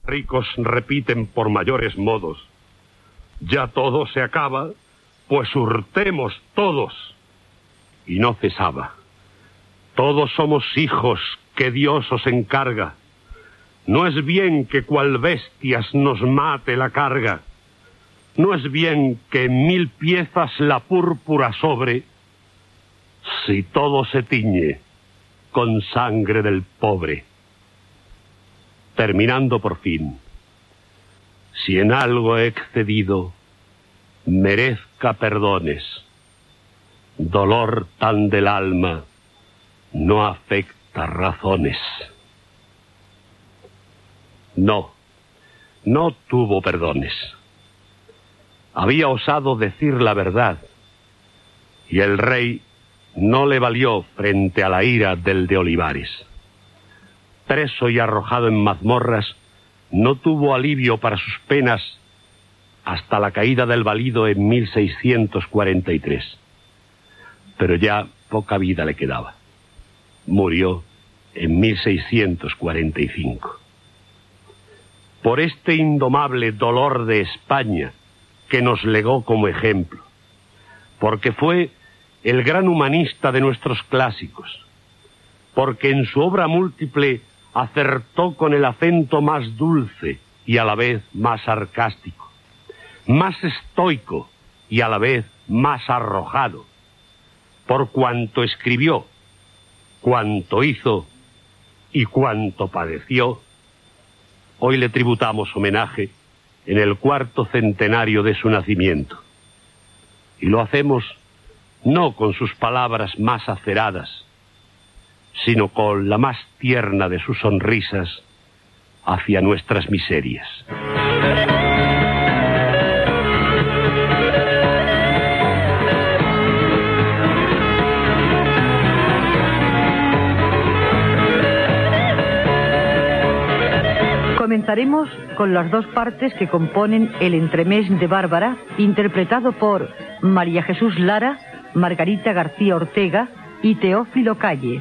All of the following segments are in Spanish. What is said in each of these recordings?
Ricos repiten por mayores modos. Ya todo se acaba, pues hurtemos todos. Y no cesaba. Todos somos hijos que Dios os encarga. No es bien que cual bestias nos mate la carga. No es bien que en 1000 piezas la púrpura sobre, si todo se tiñe con sangre del pobre. Terminando por fin, si en algo he excedido, merezca perdones. Dolor tan del alma no afecta razones. No tuvo perdones. Había osado decir la verdad, y el rey no le valió frente a la ira del de Olivares. Preso y arrojado en mazmorras, no tuvo alivio para sus penas hasta la caída del valido en 1643. Pero ya poca vida le quedaba. Murió en 1645. Por este indomable dolor de España que nos legó como ejemplo, porque fue el gran humanista de nuestros clásicos, porque en su obra múltiple acertó con el acento más dulce y a la vez más sarcástico, más estoico y a la vez más arrojado, por cuanto escribió, cuanto hizo y cuanto padeció. Hoy le tributamos homenaje en el 4º centenario de su nacimiento. Y lo hacemos no con sus palabras más aceradas, sino con la más tierna de sus sonrisas hacia nuestras miserias. Comenzaremos con las dos partes que componen el entremés de Bárbara, interpretado por María Jesús Lara, Margarita García Ortega y Teófilo Calle.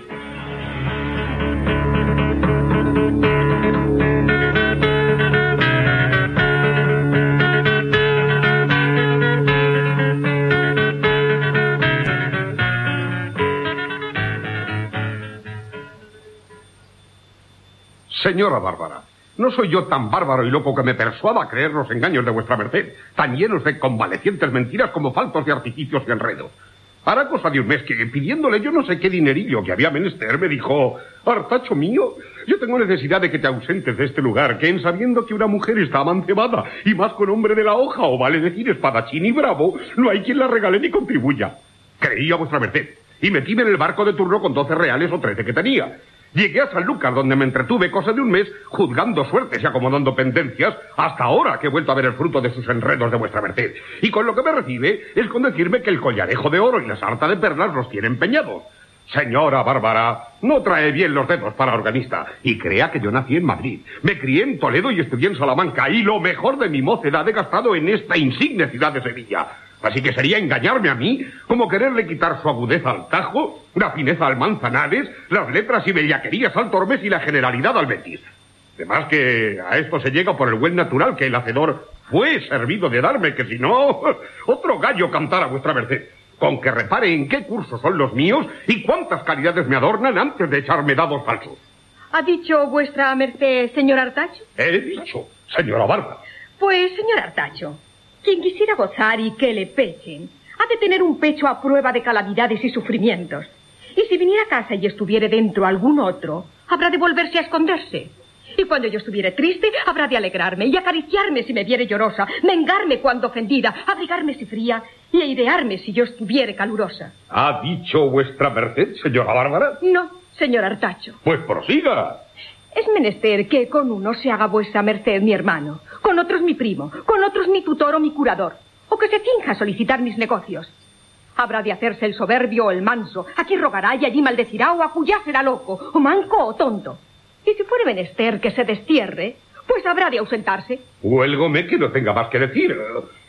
Señora Bárbara, no soy yo tan bárbaro y loco que me persuada a creer los engaños de vuestra merced, tan llenos de convalecientes mentiras como faltos de artificios y enredos. Hará cosa de un mes que, pidiéndole yo no sé qué dinerillo que había menester, me dijo: Artacho mío, yo tengo necesidad de que te ausentes de este lugar, que en sabiendo que una mujer está amancebada, y más con hombre de la hoja, o vale decir espadachín y bravo, no hay quien la regale ni contribuya. Creí a vuestra merced, y metíme en el barco de turno con 12 reales o 13 que tenía. Llegué a Sanlúcar, donde me entretuve cosa de un mes, juzgando suertes y acomodando pendencias, hasta ahora que he vuelto a ver el fruto de sus enredos de vuestra merced. Y con lo que me recibe es con decirme que el collarejo de oro y la sarta de perlas los tiene empeñados. Señora Bárbara, no trae bien los dedos para organista. Y crea que yo nací en Madrid, me crié en Toledo y estudié en Salamanca, y lo mejor de mi mocedad he gastado en esta insigne ciudad de Sevilla. Así que sería engañarme a mí, como quererle quitar su agudeza al Tajo, la fineza al Manzanares, las letras y bellaquerías al Tormes y la generalidad al Betis. Además que a esto se llega por el buen natural que el hacedor fue servido de darme, que si no, otro gallo cantara vuestra merced. Con que repare en qué cursos son los míos y cuántas calidades me adornan antes de echarme dados falsos. ¿Ha dicho vuestra merced, señor Artacho? He dicho, señora Bárbara. Pues, señor Artacho, quien quisiera gozar y que le pechen, ha de tener un pecho a prueba de calamidades y sufrimientos. Y si viniera a casa y estuviere dentro algún otro, habrá de volverse a esconderse. Y cuando yo estuviere triste, habrá de alegrarme y acariciarme si me viere llorosa, vengarme cuando ofendida, abrigarme si fría y airearme si yo estuviere calurosa. ¿Ha dicho vuestra merced, señora Bárbara? No, señor Artacho. Pues prosiga. Es menester que con uno se haga vuestra merced mi hermano, con otros mi primo, con otros mi tutor o mi curador, o que se finja a solicitar mis negocios. Habrá de hacerse el soberbio o el manso, aquí rogará y allí maldecirá, o acullá será loco, o manco o tonto. Y si fuere menester que se destierre, pues habrá de ausentarse. Huélgome que no tenga más que decir.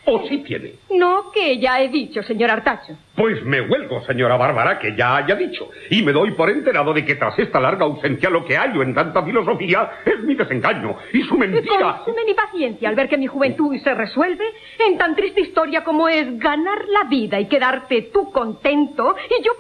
¿O sí tiene? No, que ya he dicho, señor Artacho. Pues me huelgo, señora Bárbara, que ya haya dicho. Y me doy por enterado de que tras esta larga ausencia lo que hallo en tanta filosofía es mi desengaño y su mentira. Consume mi paciencia al ver que mi juventud se resuelve en tan triste historia como es ganar la vida y quedarte tú contento y yo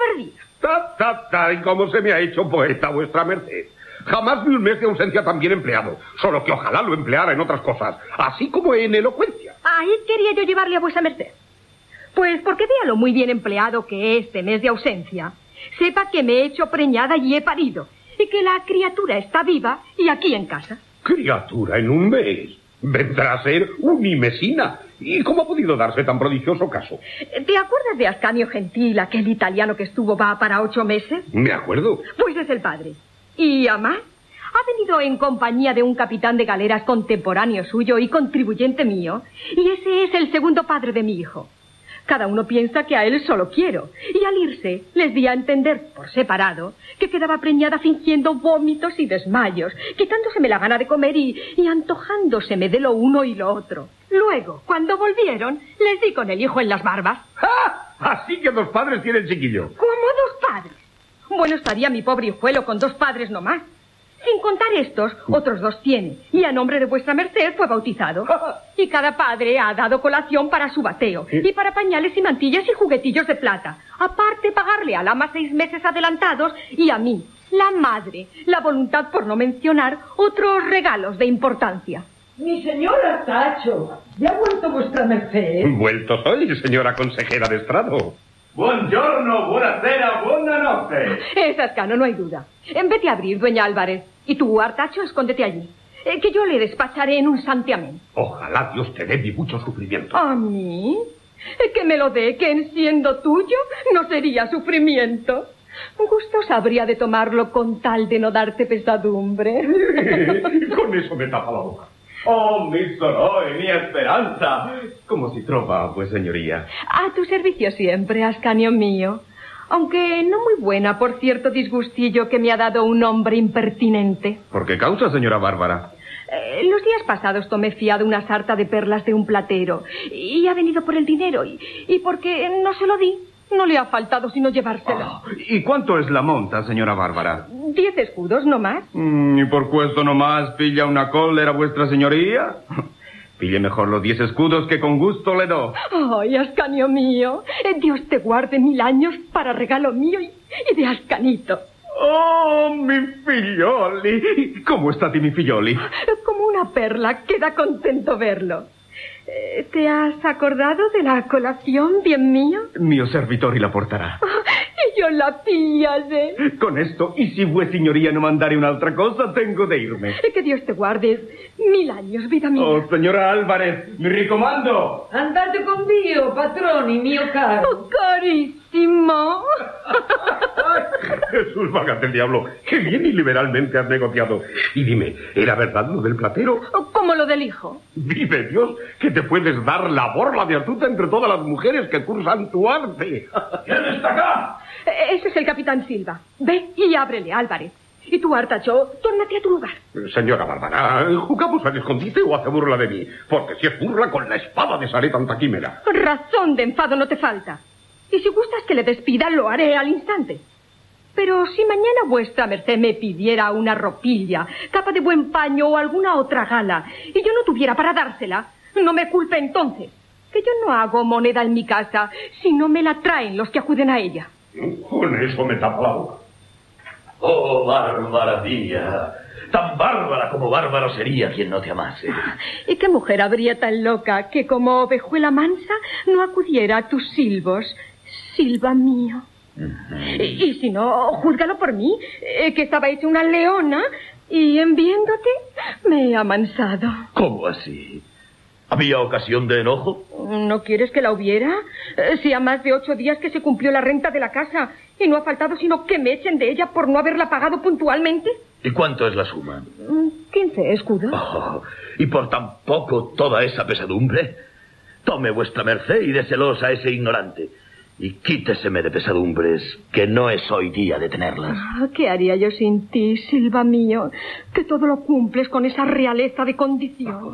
perdida. Y cómo se me ha hecho poeta vuestra merced. Jamás vi un mes de ausencia tan bien empleado, solo que ojalá lo empleara en otras cosas, así como en elocuencia. Ahí quería yo llevarle a vuesa merced. Pues porque vea lo muy bien empleado que este mes de ausencia. Sepa que me he hecho preñada y he parido, y que la criatura está viva y aquí en casa. Criatura en un mes. Vendrá a ser unimesina. ¿Y cómo ha podido darse tan prodigioso caso? ¿Te acuerdas de Ascanio Gentil, aquel italiano que estuvo va para 8 meses? Me acuerdo. Pues es el padre. Y además, ha venido en compañía de un capitán de galeras contemporáneo suyo y contribuyente mío, y ese es el segundo padre de mi hijo. Cada uno piensa que a él solo quiero, y al irse les di a entender, por separado, que quedaba preñada fingiendo vómitos y desmayos, quitándoseme la gana de comer y antojándoseme de lo uno y lo otro. Luego, cuando volvieron, les di con el hijo en las barbas. ¡Ah! Así que 2 padres tiene el chiquillo. ¿Cómo 2 padres? Bueno, estaría mi pobre hijuelo con 2 padres nomás. Sin contar estos, otros 2 tiene. Y a nombre de vuestra merced fue bautizado. Y cada padre ha dado colación para su bateo. Y para pañales y mantillas y juguetillos de plata. Aparte, pagarle al ama 6 meses adelantados. Y a mí, la madre, la voluntad, por no mencionar, otros regalos de importancia. Mi señor Artacho, ¿ya ha vuelto vuestra merced? Vuelto soy, señora consejera de estrado. Buongiorno, buonasera, buonanotte. Es Ascano, no hay duda. Vete a abrir, dueña Álvarez. Y tú, Artacho, escóndete allí. Que yo le despacharé en un santiamén. Ojalá Dios te dé mi mucho sufrimiento. ¿A mí? Que me lo dé, que en siendo tuyo no sería sufrimiento. Gustosa habría de tomarlo con tal de no darte pesadumbre. Con eso me tapa la boca. Oh, mi solo y mi esperanza. ¿Cómo si trova, pues, señoría? A tu servicio siempre, Ascanio mío. Aunque no muy buena por cierto disgustillo que me ha dado un hombre impertinente. ¿Por qué causa, señora Bárbara? Los días pasados tomé fiado una sarta de perlas de un platero. Y ha venido por el dinero. Y porque no se lo di, no le ha faltado sino llevárselo. ¿Y cuánto es la monta, señora Bárbara? 10 escudos, no más. ¿Y por puesto nomás pilla una cólera vuestra señoría? Pille mejor los 10 escudos que con gusto le do. Ay, Ascanio mío, Dios te guarde 1000 años para regalo mío y de Ascanito. Oh, mi figlioli. ¿Cómo está ti, mi figlioli? Como una perla, queda contento verlo. ¿Te has acordado de la colación, bien mío? Mio servitori la portará. Y yo la pillase. Con esto, y si vue signoría no mandare un'altra cosa, tengo de irme. Que Dios te guarde 1000 años, vida mía. Oh, señora Álvarez, mi ricomando. Andate con Dio, patroni, mio caro. Oh, carissimo. Jesús, vágate el diablo. Qué bien y liberalmente has negociado. Y dime, ¿era verdad lo del platero? Como lo del hijo. Vive Dios, que te puedes dar la borla de astuta entre todas las mujeres que cursan tu arte. ¿Quién está acá? Ese es el capitán Silva. Ve y ábrele, Álvarez. Y tú, Artacho, tórnate a tu lugar. Señora Bárbara, ¿jugamos al escondite o hace burla de mí? Porque si es burla, con la espada desharé tanta quimera. Razón de enfado no te falta. Y si gustas que le despida, lo haré al instante. Pero si mañana vuestra merced me pidiera una ropilla, capa de buen paño o alguna otra gala, y yo no tuviera para dársela, no me culpe entonces, que yo no hago moneda en mi casa si no me la traen los que acuden a ella. Con eso me tapa la boca. Oh, Bárbara mía, tan bárbara como bárbaro sería quien no te amase. ¿Y qué mujer habría tan loca que como ovejuela mansa no acudiera a tus silbos, Silva mío? Y si no, júzgalo por mí, que estaba hecha una leona y en viéndote me he amansado. ¿Cómo así? ¿Había ocasión de enojo? ¿No quieres que la hubiera? Si a más de 8 días que se cumplió la renta de la casa y no ha faltado sino que me echen de ella por no haberla pagado puntualmente. ¿Y cuánto es la suma? 15 escudos. Oh, ¿y por tan poco toda esa pesadumbre? Tome vuestra merced y déselos a ese ignorante. Y quíteseme de pesadumbres, que no es hoy día de tenerlas. ¿Qué haría yo sin ti, Silva mío? Que todo lo cumples con esa realeza de condición.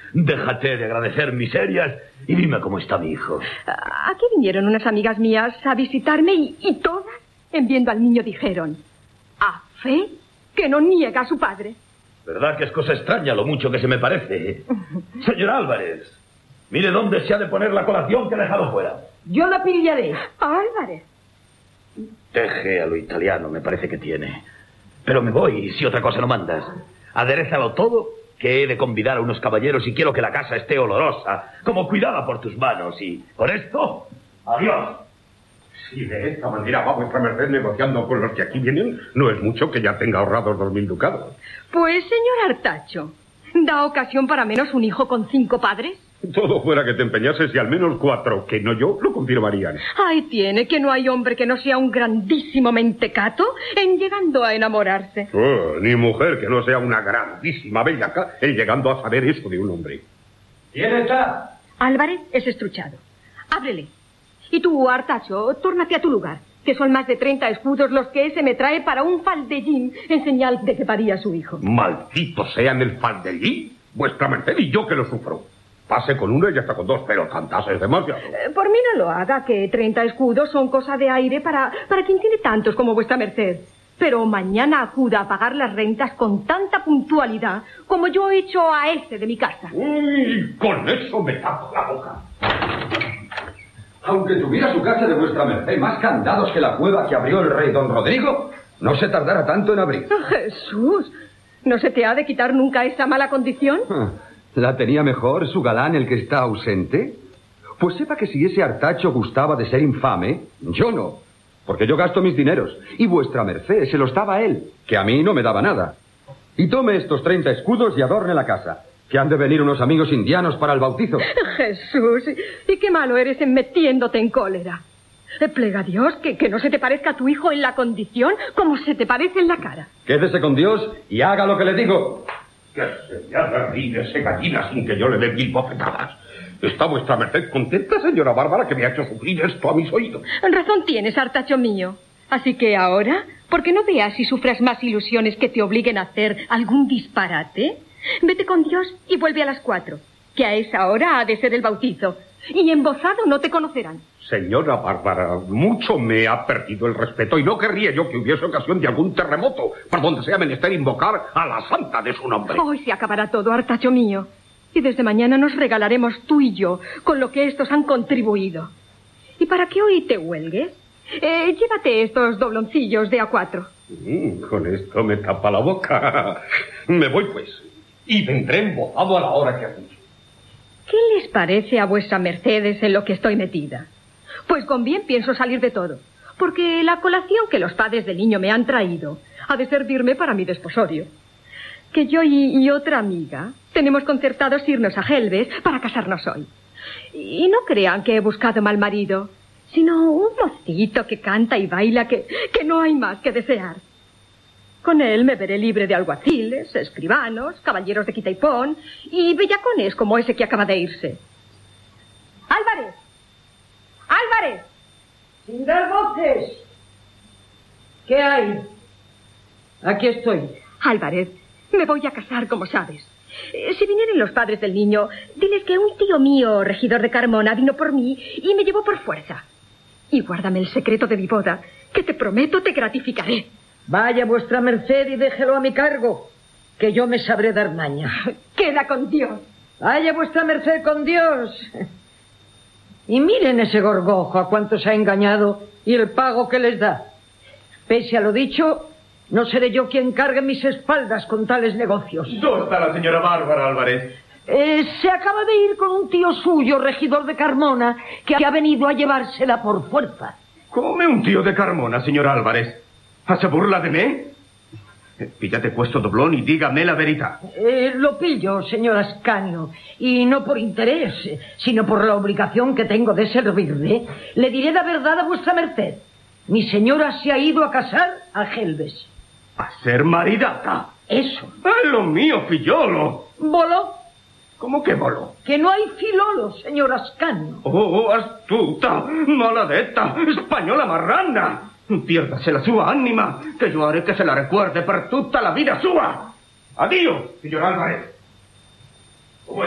Déjate de agradecer miserias y dime cómo está mi hijo. Aquí vinieron unas amigas mías a visitarme y todas, en viendo al niño, dijeron: a fe que no niega a su padre. ¿Verdad que es cosa extraña lo mucho que se me parece? Señor Álvarez, mire dónde se ha de poner la colación que ha dejado fuera. Yo la pillaré. Álvarez. Deje a lo italiano, me parece que tiene. Pero me voy, si otra cosa no mandas. Aderézalo todo, que he de convidar a unos caballeros y quiero que la casa esté olorosa, como cuidada por tus manos. Y con esto, adiós. Si de esta manera va vuestra merced negociando con los que aquí vienen, no es mucho que ya tenga ahorrados 2.000 ducados. Pues, señor Artacho, ¿da ocasión para menos un hijo con 5 padres? Todo fuera que te empeñases y al menos 4, que no yo, lo confirmarían. Ahí tiene, que no hay hombre que no sea un grandísimo mentecato en llegando a enamorarse. Oh, ni mujer que no sea una grandísima bellaca en llegando a saber eso de un hombre. ¿Quién está? Álvarez es estruchado. Ábrele. Y tú, Artacho, tórnate a tu lugar, que son más de 30 escudos los que ese me trae para un faldellín en señal de que paría su hijo. Maldito sean el faldellín, vuestra merced, y yo que lo sufro. Pase con uno y hasta con 2, pero tantas es demasiado. Por mí no lo haga, que 30 escudos son cosa de aire para quien tiene tantos como vuestra merced. Pero mañana acuda a pagar las rentas con tanta puntualidad como yo he hecho a ese de mi casa. Uy, con eso me tapo la boca. Aunque tuviera su casa de vuestra merced más candados que la cueva que abrió el rey don Rodrigo, no se tardara tanto en abrir. Jesús, ¿no se te ha de quitar nunca esa mala condición? ¿La tenía mejor su galán, el que está ausente? Pues sepa que si ese Artacho gustaba de ser infame, yo no, porque yo gasto mis dineros, y vuestra merced se los daba a él, que a mí no me daba nada. Y tome estos 30 escudos y adorne la casa, que han de venir unos amigos indianos para el bautizo. Jesús, y qué malo eres en metiéndote en cólera. Plega a Dios que no se te parezca a tu hijo en la condición como se te parece en la cara. Quédese con Dios y haga lo que le digo. Que se me arregle ese gallina sin que yo le dé 1000 bofetadas. ¿Está vuestra merced contenta, señora Bárbara, que me ha hecho sufrir esto a mis oídos? Razón tienes, Artacho mío. Así que ahora, porque no veas y sufras más ilusiones que te obliguen a hacer algún disparate, vete con Dios y vuelve a las 4, que a esa hora ha de ser el bautizo. Y embozado no te conocerán. Señora Bárbara, mucho me ha perdido el respeto y no querría yo que hubiese ocasión de algún terremoto por donde sea menester invocar a la santa de su nombre. Hoy se acabará todo, Artacho mío. Y desde mañana nos regalaremos tú y yo con lo que estos han contribuido. Y para que hoy te huelgues, llévate estos dobloncillos de A4. Con esto me tapa la boca. Me voy, pues, y vendré embozado a la hora que has dicho. ¿Qué les parece a vuestra mercedes en lo que estoy metida? Pues con bien pienso salir de todo, porque la colación que los padres del niño me han traído ha de servirme para mi desposorio. Que yo y otra amiga tenemos concertados irnos a Gelbes para casarnos hoy. Y no crean que he buscado mal marido, sino un mocito que canta y baila que no hay más que desear. Con él me veré libre de alguaciles, escribanos, caballeros de quita y pon y bellacones como ese que acaba de irse. ¡Álvarez! ¡Álvarez! Sin dar voces. ¿Qué hay? Aquí estoy. Álvarez, me voy a casar, como sabes. Si vinieren los padres del niño, diles que un tío mío, regidor de Carmona, vino por mí y me llevó por fuerza. Y guárdame el secreto de mi boda, que te prometo te gratificaré. Vaya vuestra merced y déjelo a mi cargo, que yo me sabré dar maña. Queda con Dios. Vaya vuestra merced con Dios. Y miren ese gorgojo a cuántos ha engañado y el pago que les da. Pese a lo dicho, no seré yo quien cargue mis espaldas con tales negocios. ¿Dónde está la señora Bárbara, Álvarez? Se acaba de ir con un tío suyo, regidor de Carmona, que ha venido a llevársela por fuerza. ¿Come un tío de Carmona, señor Álvarez? ¿Se burla de mí? Píllate puesto doblón y dígame la verdad. Lo pillo, señor Ascanio, y no por interés, sino por la obligación que tengo de servirle. Le diré la verdad a vuestra merced. Mi señora se ha ido a casar a Gelbes. ¿A ser maridata? Eso. ¡Ah, lo mío, fillolo! ¿Voló? ¿Cómo que voló? Que no hay filolo, señor Ascanio. ¡Oh, astuta, maladeta, española marrana! Piérdase la súa ánima, que yo haré que se la recuerde per tutta la vida súa. Adiós, señor Álvarez. ¿Cómo está la casa?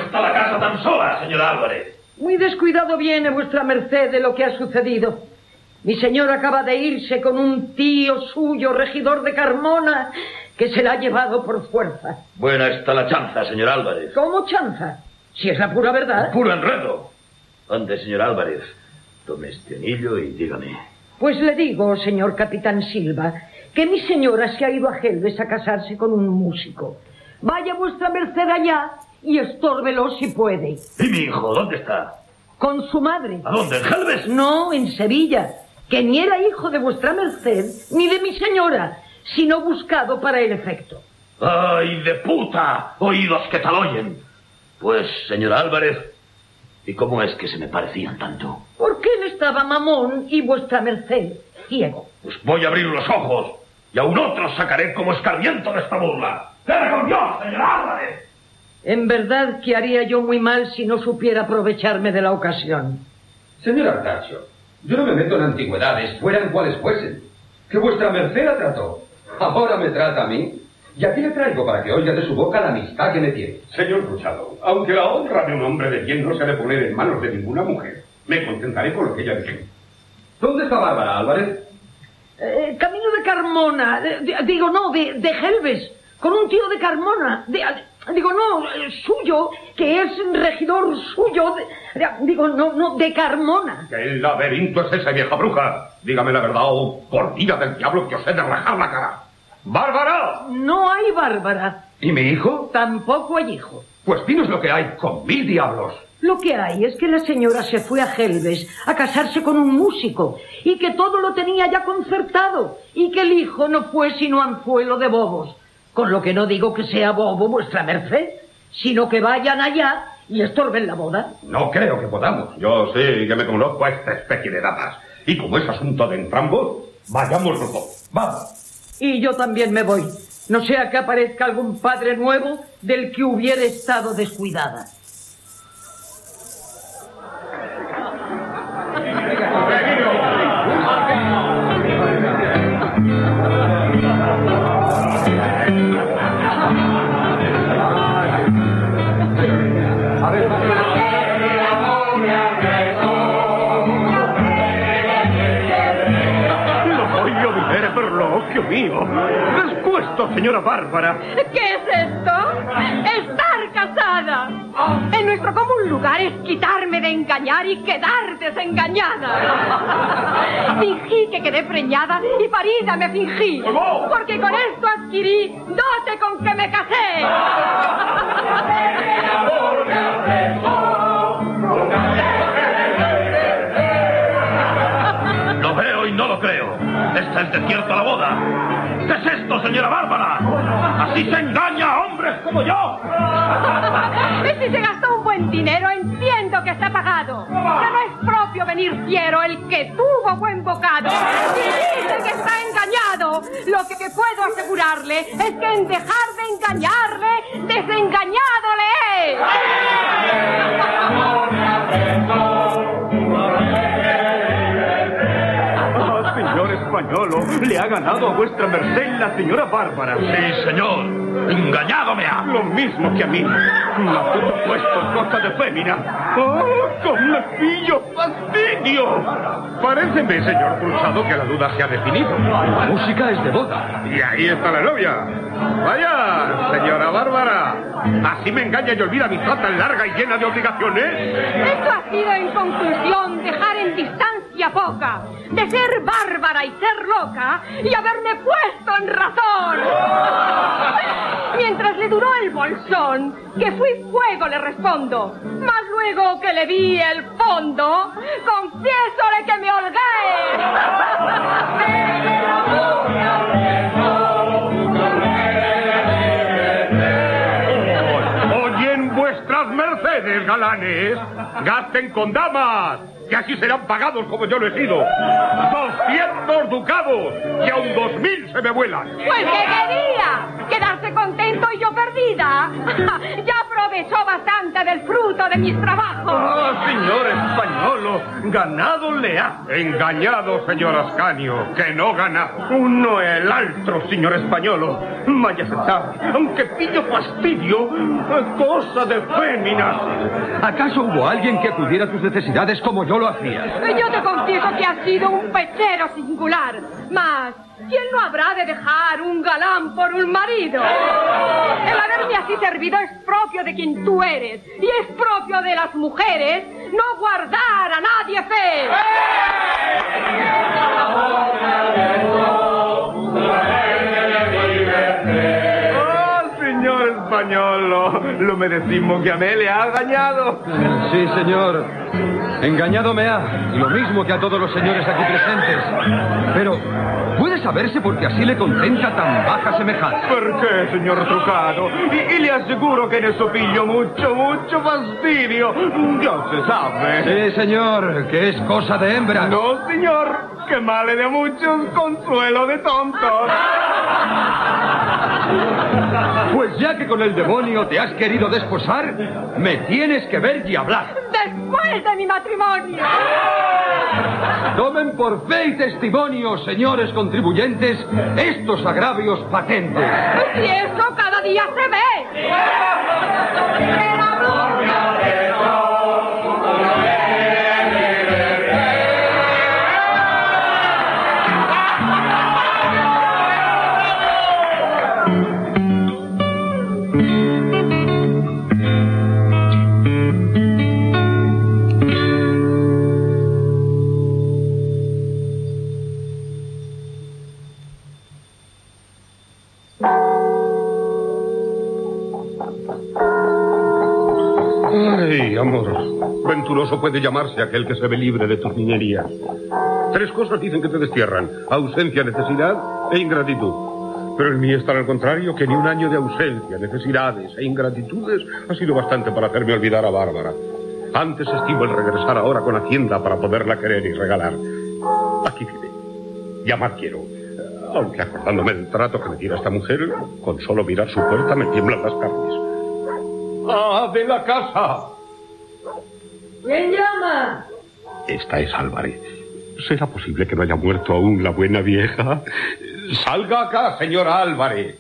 casa tan sola, señor Álvarez? Muy descuidado viene vuestra merced de lo que ha sucedido. Mi señor acaba de irse con un tío suyo, regidor de Carmona, que se la ha llevado por fuerza. Buena está la chanza, señor Álvarez. ¿Cómo chanza? Si es la pura verdad. Puro enredo. Ande, señor Álvarez, tome este anillo y dígame. Pues le digo, señor capitán Silva, que mi señora se ha ido a Gelbes a casarse con un músico. Vaya vuestra merced allá y estórbelo si puede. ¿Y mi hijo dónde está? Con su madre. ¿A dónde, en Gelbes? No, en Sevilla, que ni era hijo de vuestra merced ni de mi señora, sino buscado para el efecto. ¡Ay, de puta! Oídos que tal oyen. Pues, señor Álvarez, ¿y cómo es que se me parecían tanto? Porque él estaba mamón y vuestra merced ciego. Pues voy a abrir los ojos y a un otro sacaré como escarmiento de esta burla. ¡Pero con Dios, señor Álvarez! En verdad que haría yo muy mal si no supiera aprovecharme de la ocasión. Señor Artacho, yo no me meto en antigüedades, fueran cuales fuesen. Que vuestra merced la trató. Ahora me trata a mí. Y aquí le traigo para que oiga de su boca la amistad que me tiene. Señor Cruchado, aunque la honra de un hombre de bien no se ha de poner en manos de ninguna mujer, me contentaré con lo que ella dice. ¿Dónde está Bárbara, Álvarez? Camino de Carmona. De Gelbes. Con un tío de Carmona. Suyo, que es regidor suyo. De Carmona. ¿Qué laberinto es ese, vieja bruja? Dígame la verdad, o por vida del diablo que os he de rajar la cara. ¡Bárbara! No hay Bárbara. ¿Y mi hijo? Tampoco hay hijo. Pues dinos lo que hay, con 1000 diablos. Lo que hay es que la señora se fue a Gelbes a casarse con un músico y que todo lo tenía ya concertado y que el hijo no fue sino anzuelo de bobos. Con lo que no digo que sea bobo vuestra merced, sino que vayan allá y estorben la boda. No creo que podamos. Yo sí que me conozco a esta especie de damas. Y como es asunto de entrambos, vayamos los dos. Vamos. Y yo también me voy. No sea que aparezca algún padre nuevo del que hubiera estado descuidada. ¡Dios mío! ¡Despuesto, señora Bárbara! ¿Qué es esto? ¡Estar casada! En nuestro común lugar es quitarme de engañar y quedar desengañada. Fingí que quedé preñada y parida me fingí. Porque con esto adquirí dote con que me casé. Lo veo y no lo creo. Esta es de cierto la boda. ¿Qué es esto, señora Bárbara? Así se engaña a hombres como yo. Si se gastó un buen dinero, entiendo que está pagado. Que no es propio venir fiero el que tuvo buen bocado. Si dice que está engañado, lo que puedo asegurarle es que en dejar de engañarle, desengañado le es. Señor Españolo, le ha ganado a vuestra merced la señora Bárbara. Sí, señor. Engañado me ha. Lo mismo que a mí. La puto puesto cosa de fémina. ¡Oh, con le pillo fastidio! Paréceme, señor Cruzado, que la duda se ha definido. La música es de boda. Y ahí está la novia. Vaya, señora Bárbara. ¿Así me engaña y olvida mi vida tan larga y llena de obligaciones? Esto ha sido, en conclusión, dejar en distancia poca, de ser bárbara y ser loca, y haberme puesto en razón. Mientras le duró el bolsón, que fui fuego, le respondo. Mas luego que le vi el fondo, confiésole que me holgué. Oyen vuestras mercedes, galanes. Gasten con damas, que así serán pagados como yo lo he sido. 200 ducados, y aún 2000 se me vuelan. Pues que quería, quedarse contento y yo perdida. Ya aprovechó bastante disfrute del fruto de mis trabajos. ¡Ah, señor Españolo! ¡Ganado le ha! Engañado, señor Ascanio, que no ganado. Uno è l'altro, signor Españolo. Majestad, aunque pillo fastidio, cosa de féminas. ¿Acaso hubo alguien que acudiera a tus necesidades como yo lo hacía? Yo te confieso que has sido un pechero singular, mas ¿quién no habrá de dejar un galán por un marido? El haberme así servido es propio de quien tú eres, y es propio de las mujeres no guardar a nadie fe. Señor Españolo, lo merecimos que a mí le ha engañado. Sí, señor. Engañado me ha, y lo mismo que a todos los señores aquí presentes. Pero, ¿puede saberse por qué así le contenta tan baja semejanza? ¿Por qué, señor Trucado? Y le aseguro que en eso pillo mucho fastidio. Ya se sabe. Sí, señor, que es cosa de hembra. No, señor, que male de muchos, consuelo de tontos. Pues ya que con el demonio te has querido desposar, me tienes que ver y hablar. Después de mi matrimonio. Tomen por fe y testimonio, señores contribuyentes, estos agravios patentes. Y eso cada día se ve. Ay, amor, venturoso puede llamarse aquel que se ve libre de tus niñerías. 3 cosas dicen que te destierran: ausencia, necesidad e ingratitud. Pero en mí está al contrario, que ni un año de ausencia, necesidades e ingratitudes ha sido bastante para hacerme olvidar a Bárbara. Antes estimo el regresar ahora con Hacienda para poderla querer y regalar. Aquí vive. Llamar quiero. Aunque acordándome del trato que me diera esta mujer, con solo mirar su puerta me tiemblan las carnes. ¡Ah, de la casa! ¿Quién llama? Esta es Álvarez. ¿Será posible que no haya muerto aún la buena vieja? ¡Salga acá, señora Álvarez!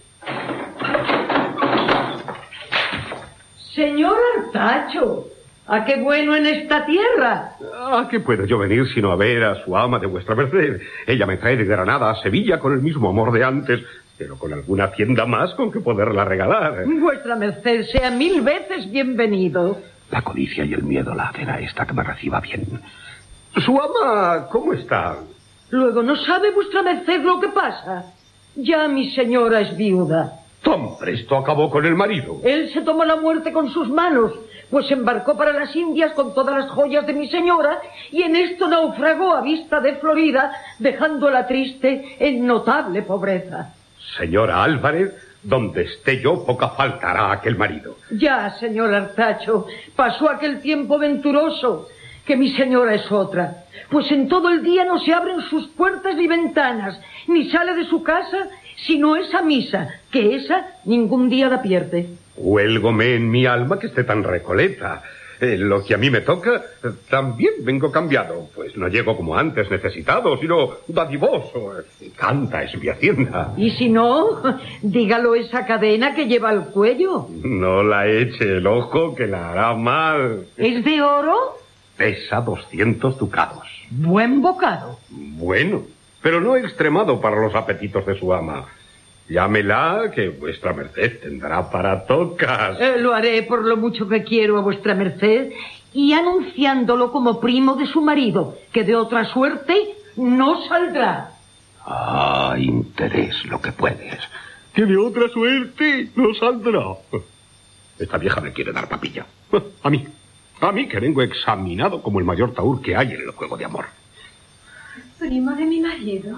Señor Artacho, ¿a qué bueno en esta tierra? ¿A qué puedo yo venir sino a ver a su ama de vuestra merced? Ella me trae de Granada a Sevilla con el mismo amor de antes, pero con alguna hacienda más con que poderla regalar. Vuestra merced sea 1000 veces bienvenido. La codicia y el miedo la hacen a esta que me reciba bien. ¿Su ama cómo está? Luego, ¿no sabe vuestra merced lo que pasa? Ya mi señora es viuda. Tan presto acabó con el marido. Él se tomó la muerte con sus manos, pues embarcó para las Indias con todas las joyas de mi señora y en esto naufragó a vista de Florida, dejándola triste en notable pobreza. Señora Álvarez, donde esté yo, poca falta hará aquel marido. Ya, señor Artacho, pasó aquel tiempo venturoso, que mi señora es otra, pues en todo el día no se abren sus puertas ni ventanas, ni sale de su casa, sino es a misa, que esa ningún día la pierde. Huélgome en mi alma que esté tan recoleta. Lo que a mí me toca, también vengo cambiado, pues no llego como antes necesitado, sino dadivoso. Canta es mi hacienda. Y si no, dígalo esa cadena que lleva al cuello. No la eche el ojo, que la hará mal. ¿Es de oro? Pesa 200 ducados. Buen bocado. Bueno, pero no extremado para los apetitos de su ama. Llámela, que vuestra merced tendrá para tocas. Lo haré por lo mucho que quiero a vuestra merced y anunciándolo como primo de su marido, que de otra suerte no saldrá. Ah, interés lo que puedes. Que de otra suerte no saldrá. Esta vieja me quiere dar papilla. A mí que vengo examinado como el mayor taúr que hay en el juego de amor. Primo de mi marido.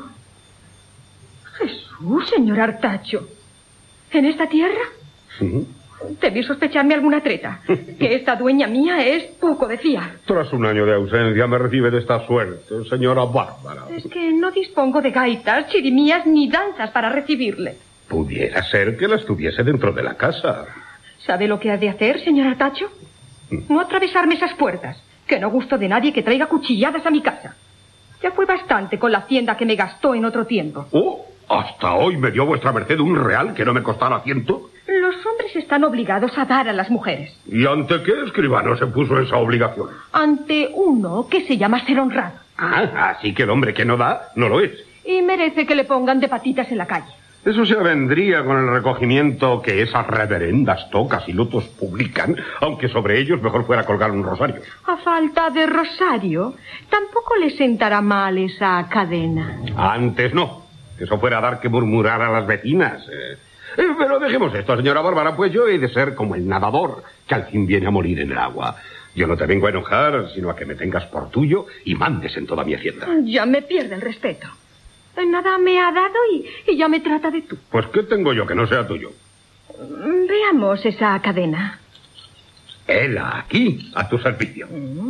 Jesús, señor Artacho. ¿En esta tierra? Sí. Debí sospecharme alguna treta. Que esta dueña mía es poco de fiar. Tras un año de ausencia me recibe de esta suerte, señora Bárbara. Es que no dispongo de gaitas, chirimías ni danzas para recibirle. Pudiera ser que las tuviese dentro de la casa. ¿Sabe lo que ha de hacer, señor Artacho? No atravesarme esas puertas, que no gusto de nadie que traiga cuchilladas a mi casa. Ya fue bastante con la hacienda que me gastó en otro tiempo. Oh, hasta hoy me dio vuestra merced un real que no me costara 100. Los hombres están obligados a dar a las mujeres. ¿Y ante qué escribano se puso esa obligación? Ante uno que se llama ser honrado. Así que el hombre que no da, no lo es. Y merece que le pongan de patitas en la calle. Eso se avendría con el recogimiento que esas reverendas tocas y lotos publican, aunque sobre ellos mejor fuera colgar un rosario. A falta de rosario, tampoco le sentará mal esa cadena. Antes no. Eso fuera a dar que murmurar a las vecinas. Pero dejemos esto, señora Bárbara, pues yo he de ser como el nadador que al fin viene a morir en el agua. Yo no te vengo a enojar, sino a que me tengas por tuyo y mandes en toda mi hacienda. Ya me pierde el respeto. Nada me ha dado y ya me trata de tú. Pues ¿qué tengo yo que no sea tuyo? Veamos esa cadena. Hela, aquí, a tu servicio.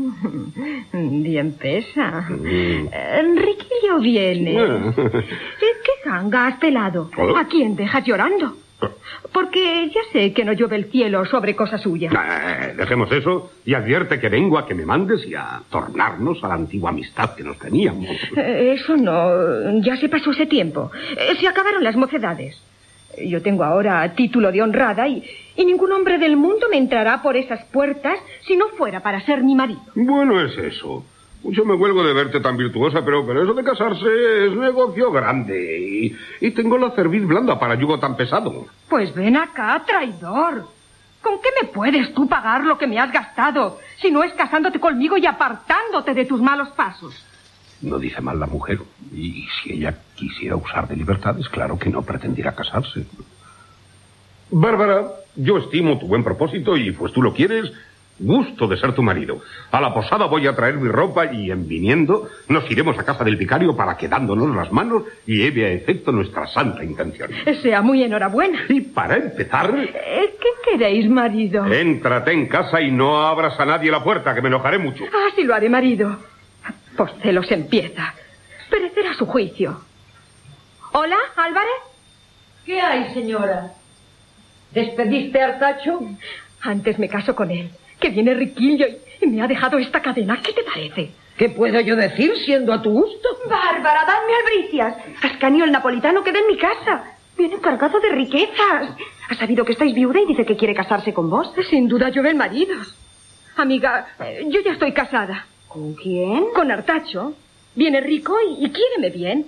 Bien pesa. Riquillo viene. ¿Qué ganga has pelado? ¿A quién dejas llorando? Porque ya sé que no llueve el cielo sobre cosa suya. Dejemos eso y advierte que vengo a que me mandes y a tornarnos a la antigua amistad que nos teníamos. Eso no, ya se pasó ese tiempo. Se acabaron las mocedades. Yo tengo ahora título de honrada y ningún hombre del mundo me entrará por esas puertas si no fuera para ser mi marido. Bueno, es eso. Mucho me huelgo de verte tan virtuosa, pero eso de casarse es negocio grande y tengo la cerviz blanda para yugo tan pesado. Pues ven acá, traidor. ¿Con qué me puedes tú pagar lo que me has gastado si no es casándote conmigo y apartándote de tus malos pasos? No dice mal la mujer. Y si ella quisiera usar de libertades, claro que no pretendiera casarse. Bárbara, yo estimo tu buen propósito y, pues tú lo quieres, gusto de ser tu marido. A la posada voy a traer mi ropa y, en viniendo, nos iremos a casa del vicario para que, dándonos las manos, lleve a efecto nuestra santa intención. Sea muy enhorabuena. Y para empezar... ¿Qué queréis, marido? Éntrate en casa y no abras a nadie la puerta, que me enojaré mucho. Así lo haré, marido. Por celos empieza. Perecerá su juicio. ¿Hola, Álvarez? ¿Qué hay, señora? ¿Despediste a Artacho? Antes me caso con él, que viene riquillo y me ha dejado esta cadena. ¿Qué te parece? ¿Qué puedo yo decir siendo a tu gusto? Bárbara, dadme albricias. Ascanio el napolitano queda en mi casa. Viene cargado de riquezas. Ha sabido que estáis viuda y dice que quiere casarse con vos. Sin duda llueven maridos. Amiga, yo ya estoy casada. ¿Con quién? Con Artacho. Viene rico y quiéreme bien.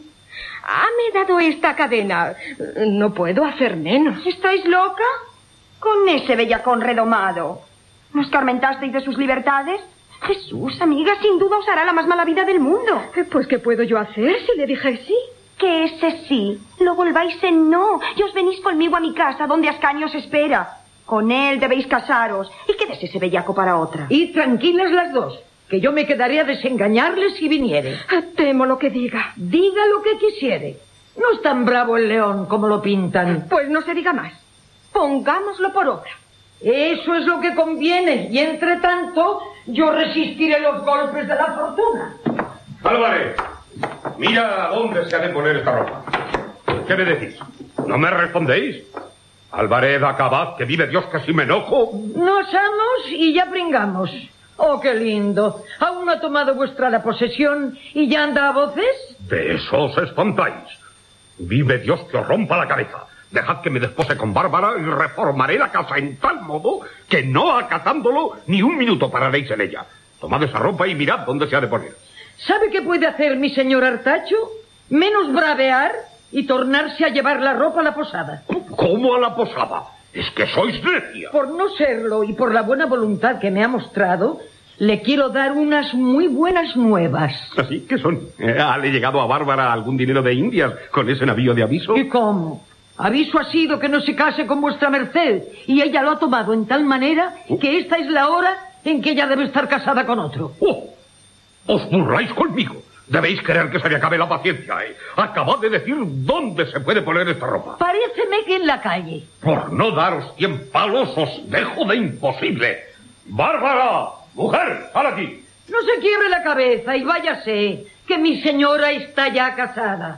Me dado esta cadena. No puedo hacer menos. ¿Estáis loca? Con ese bellacón redomado. ¿No escarmentasteis de sus libertades? Jesús, amiga, sin duda os hará la más mala vida del mundo. Pues, ¿qué puedo yo hacer si le dije sí? Que ese sí lo volváis en no. Y os venís conmigo a mi casa, donde Ascanio os espera. Con él debéis casaros. Y quédese ese bellaco para otra. Y tranquilas las dos, que yo me quedaré a desengañarle si viniere. Temo lo que diga. Diga lo que quisiere. No es tan bravo el león como lo pintan. Pues no se diga más. Pongámoslo por obra. Eso es lo que conviene. Y entre tanto, yo resistiré los golpes de la fortuna. Álvarez, mira a dónde se ha de poner esta ropa. ¿Qué me decís? ¿No me respondéis? Álvarez, acabad, que vive Dios que si me enojo. Nos amos y ya pringamos. Oh, qué lindo. Aún no ha tomado vuestra la posesión y ya anda a voces. De eso os espantáis. Vive Dios que os rompa la cabeza. Dejad que me despose con Bárbara y reformaré la casa en tal modo que no acatándolo ni un minuto pararéis en ella. Tomad esa ropa y mirad dónde se ha de poner. ¿Sabe qué puede hacer mi señor Artacho? Menos bravear y tornarse a llevar la ropa a la posada. ¿Cómo a la posada? Es que sois necia. Por no serlo y por la buena voluntad que me ha mostrado, le quiero dar unas muy buenas nuevas. ¿Así que son? ¿Le llegado a Bárbara algún dinero de Indias con ese navío de aviso? ¿Y cómo? Aviso ha sido que no se case con vuestra merced y ella lo ha tomado en tal manera que esta es la hora en que ella debe estar casada con otro. ¿Os burláis conmigo? Debéis querer que se me acabe la paciencia, ¿eh? Acabad de decir dónde se puede poner esta ropa. Paréceme que en la calle. Por no daros 100 palos os dejo de imposible. ¡Bárbara! ¡Mujer! ¡Sal aquí! No se quiebre la cabeza y váyase, que mi señora está ya casada.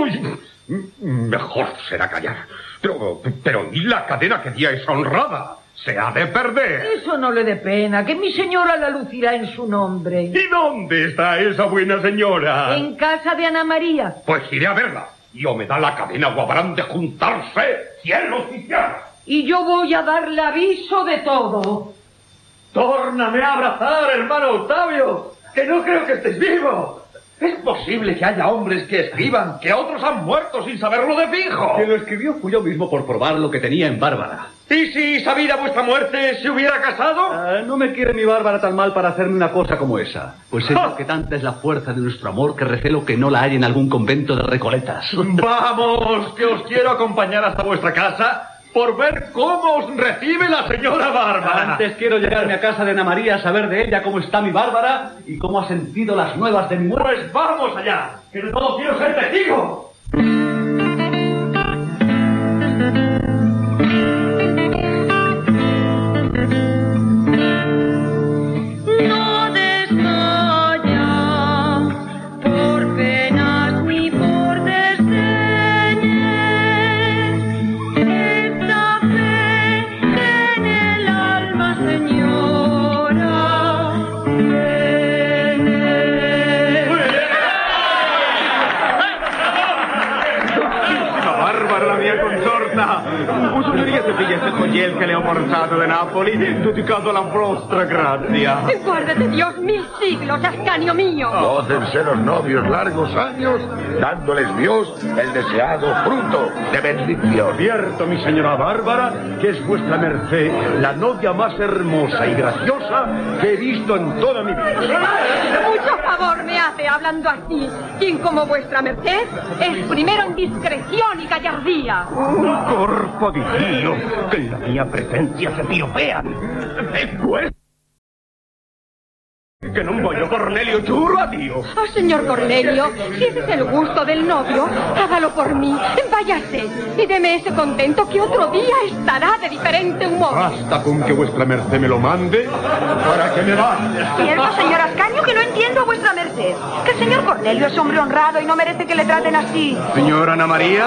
Mejor será callar. Pero ¿y la cadena que día es honrada? Se ha de perder. Eso no le dé pena, que mi señora la lucirá en su nombre. ¿Y dónde está esa buena señora? En casa de Ana María. Pues iré a verla. Yo me da la cadena o habrán de juntarse cielos y tierras. Y yo voy a darle aviso de todo. Tórname a abrazar, hermano Octavio, que no creo que estés vivo. ¿Es posible que haya hombres que escriban que otros han muerto sin saberlo de fijo? Quien lo escribió fui yo mismo por probar lo que tenía en Bárbara. ¿Y si, sabida vuestra muerte, se hubiera casado? No me quiere mi Bárbara tan mal para hacerme una cosa como esa. Pues sé que tanta es la fuerza de nuestro amor que recelo que no la haya en algún convento de Recoletas. Vamos, que os quiero acompañar hasta vuestra casa por ver cómo os recibe la señora Bárbara. Antes quiero llegarme a casa de Ana María a saber de ella cómo está mi Bárbara y cómo ha sentido las nuevas de mi muerte. Pues vamos allá, que de todo quiero ser testigo. No desmaya por penas ni por desdeñes. Esta fe en el alma, señora, tiene. Bárbara, la mia consorta, usureria sapere este joyel que le ho portato de Napoli, dedicato alla vostra grazia. Guárdate Dios 1000 siglos, Ascanio mío. Gócense los novios largos años, dándoles Dios el deseado fruto de bendición. Cierto, mi señora Bárbara, que es vuestra merced la novia más hermosa y graciosa que he visto en toda mi vida. Mucho favor me hace hablando así. Quien como vuestra merced es primero en discreción y gallardía. Un corpo di Dio que en la mia presencia se piropean. Pues que non voglio Cornelio, giuro a Dio. Oh, señor Cornelio, si ese es el gusto del novio, hágalo por mí. Váyase y deme ese contento que otro día estará de diferente humor. Basta con que vuestra merced me lo mande para que me vaya. Cierto, señor Ascanio, que no entiendo a vuestra merced. Que el señor Cornelio es hombre honrado y no merece que le traten así. Señora Ana María,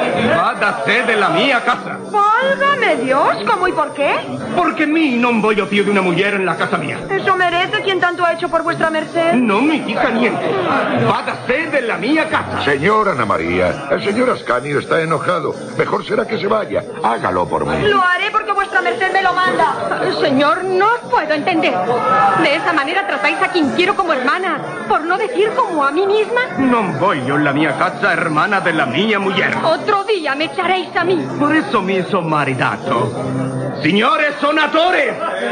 vádase de la mía casa. ¡Válgame Dios! ¿Cómo y por qué? Porque mi non voglio più di una mujer en la casa mía. Eso merece quien tanto ha hecho por vuestra merced. No me diga niente. Vádase de la mía casa. Señora Ana María, el señor Ascanio está enojado. Mejor será que se vaya. Hágalo por mí. Lo haré porque vuestra merced me lo manda. Señor, no os puedo entender. De esa manera tratáis a quien quiero como hermana, por no decir como a mí misma. Non voglio en la mia casa hermana de la mia mujer. Otro día me echaréis a mí. Por eso mi son maridato. Signores sonatores,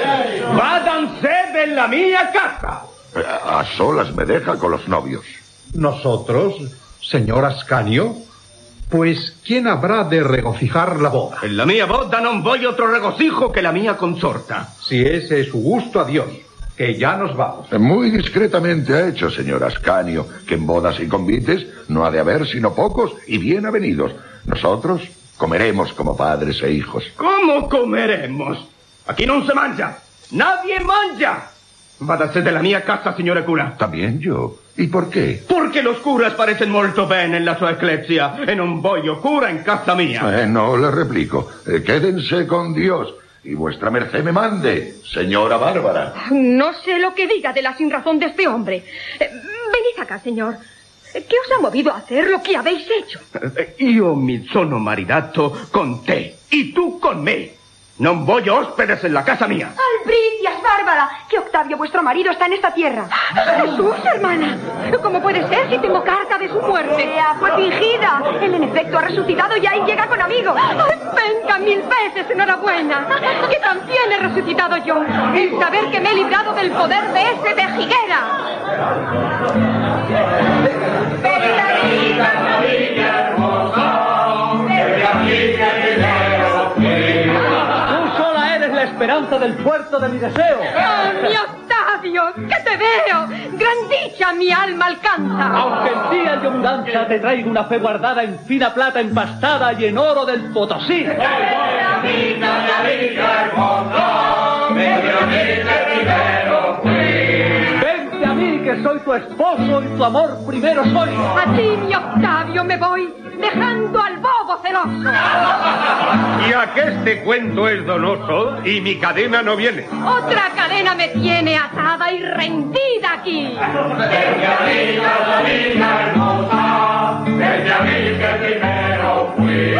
vádanse de la mía casa. A solas me deja con los novios. ¿Nosotros, señor Ascanio? Pues, ¿quién habrá de regocijar la boda? En la mía boda non voglio otro regocijo que la mía consorta. Si ese es su gusto, adiós, que ya nos vamos. Muy discretamente ha hecho, señor Ascanio, que en bodas y convites no ha de haber sino pocos y bien avenidos. Nosotros comeremos como padres e hijos. ¿Cómo comeremos? Aquí no se mancha. ¡Nadie mancha! Vádase de la mía casa, signore cura. También yo. ¿Y por qué? Porque los curas parecen molto bene en la sua ecclesia e non voglio cura en casa mía. No le replico. Quédense con Dios y vuestra merced me mande, señora Bárbara. No sé lo que diga de la sinrazón de este hombre. Venid acá, señor. ¿Qué os ha movido a hacer lo que habéis hecho? Io mi sono maridato con te y tú con me. Non voglio hóspedes en la casa mía. Albricias, Bárbara, que Octavio, vuestro marido, está en esta tierra. Jesús, hermana. ¿Cómo puede ser si tengo carta de su muerte? Fue fingida. Él, en efecto, ha resucitado ya y llega con amigos. ¡Ay, venga 1000 veces, enhorabuena! Que también he resucitado yo. El saber que me he librado del poder de ese vejiguera. La esperanza del puerto de mi deseo. ¡Oh, mi Octavio! ¡Que te veo! ¡Gran dicha mi alma alcanza! Aunque en ti haya mudanza, te traigo una fe guardada en fina plata empastada y en oro del Potosí. Vente a mí, que soy tu esposo y tu amor primero soy. A ti, mi Octavio, me voy. dejando al bobo celoso. Y a que este cuento es donoso y mi cadena no viene. Otra cadena me tiene atada y rendida aquí. Desde abril, Catalina hermosa, desde abril que primero fui.